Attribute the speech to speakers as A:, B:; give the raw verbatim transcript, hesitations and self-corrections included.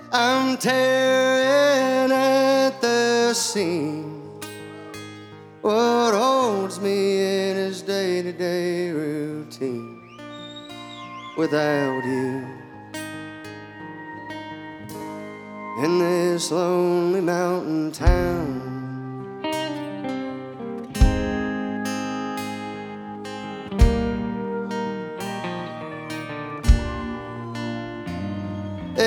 A: I'm tearing at the seam. What holds me in is day-to-day routine without you. In this lonely mountain town,